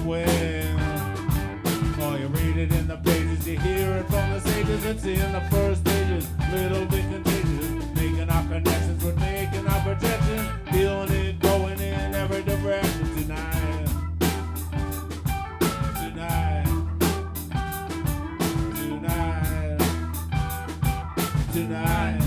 swing. Oh, you read it in the pages, you hear it from the sages. It's in the first stages, little bit contagious. Making our connections, we're making our projections. Feeling it going in every direction tonight. Tonight. Tonight. Tonight.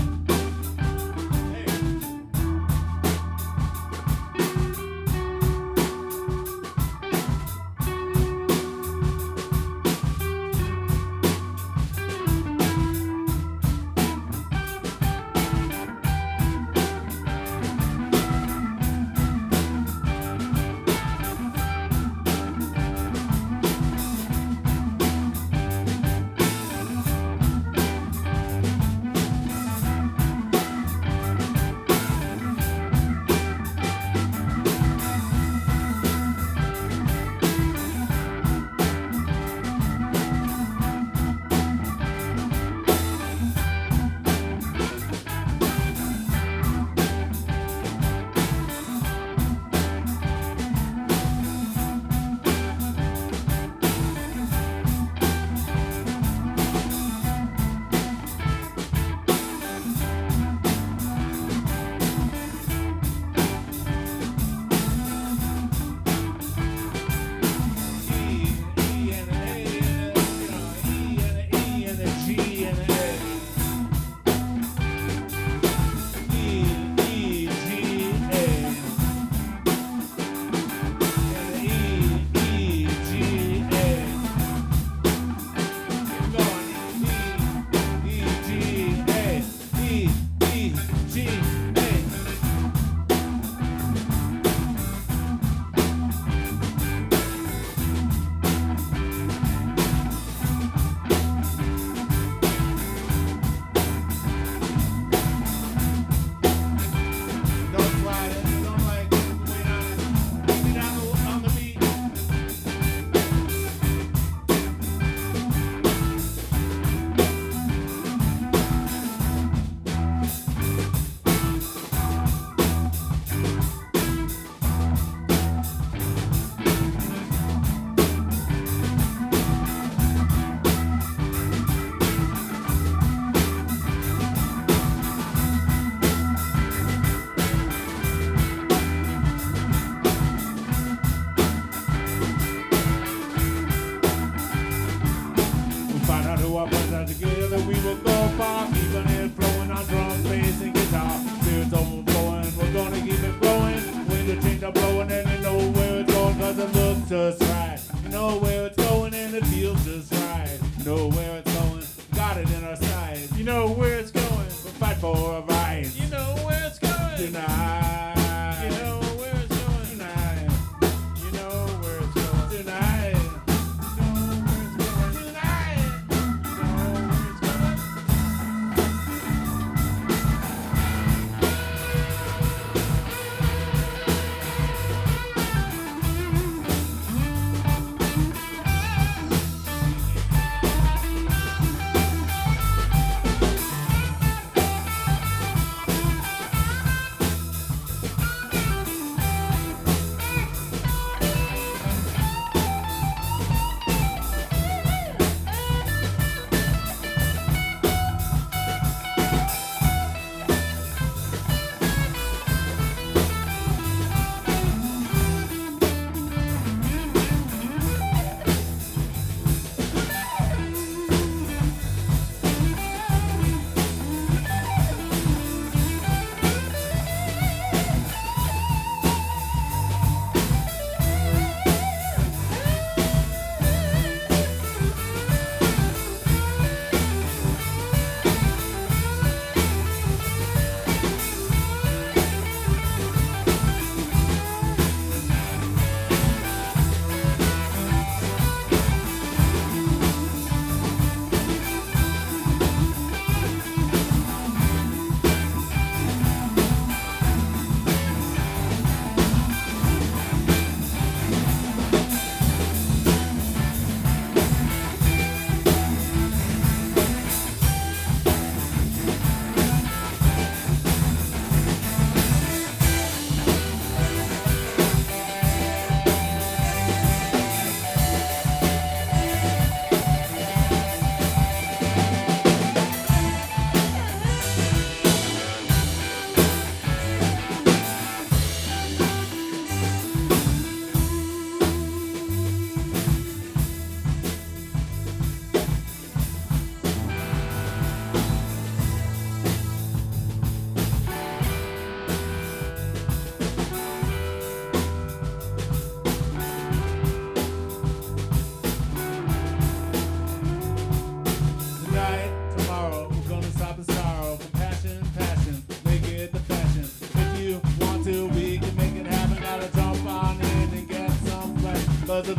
Together we will go far, keeping it flowing on drum, bass, and guitar. Spirits overflowing, we're gonna keep it flowing. When the change are blowing and you know where it's going, cause it looks just right. You know where it's going and it feels just right. You know where it's going, got it in our sight. You know where it's going, we'll fight for a right. You know where it's going tonight. You know where it's going tonight. You know where it's going tonight.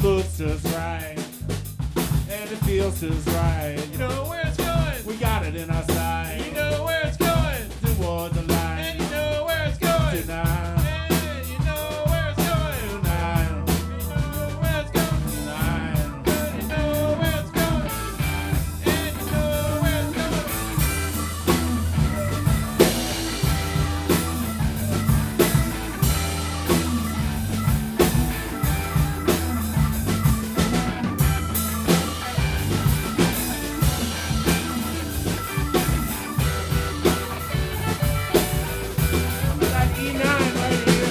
looks just right, and it feels just right. You know where it's going. We got it in our sight. You know where it's going. Towards the line. And you know where it's going. Tonight. And you know where it's going. Tonight. You know where it's going. Tonight. And you know where it's going. And you know where it's going. That E9 right here.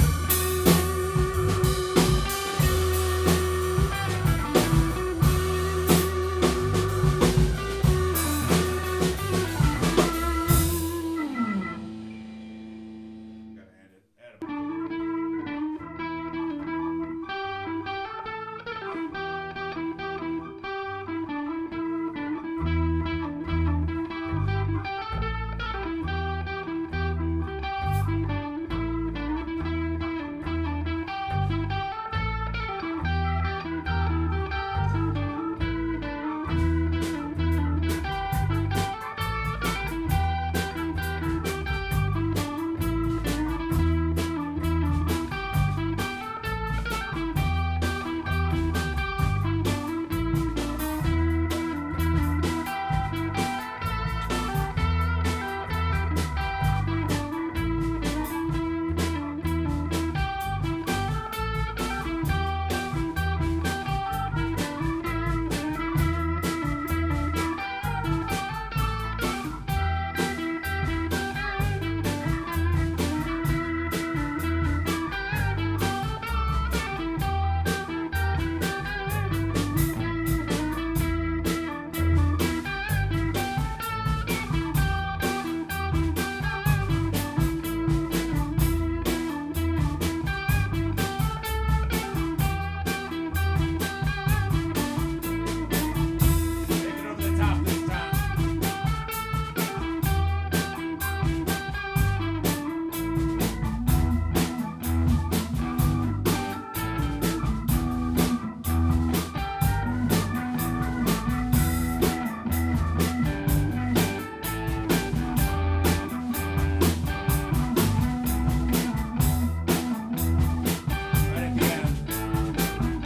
Gotta end it. Take it over the top this time. Right at the end.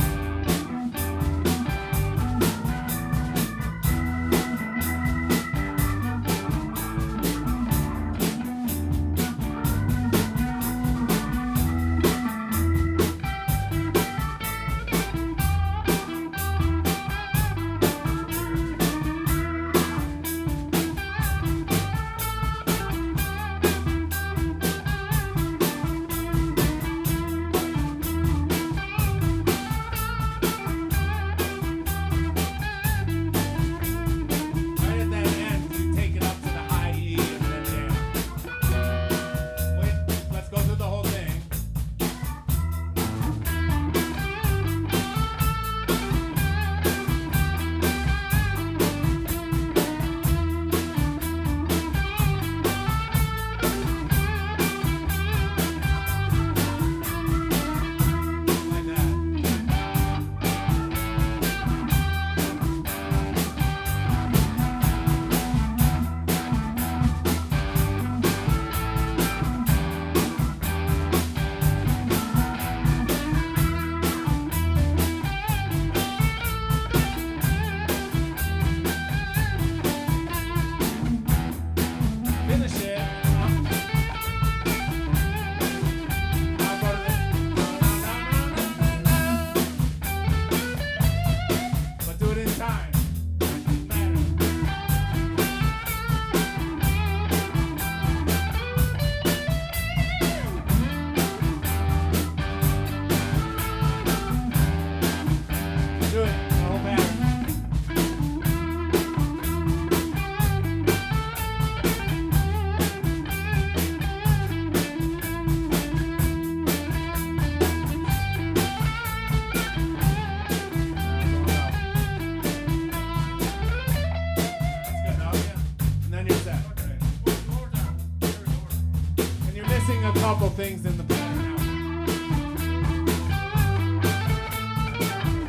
Right at that end, you take it up to the high E and then down. Wait, let's go through the whole thing. Like that. Finish it. I'll go to the- But do it in time. Do it. Go back. Missing a couple things in the pattern now.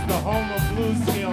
the home of blues ski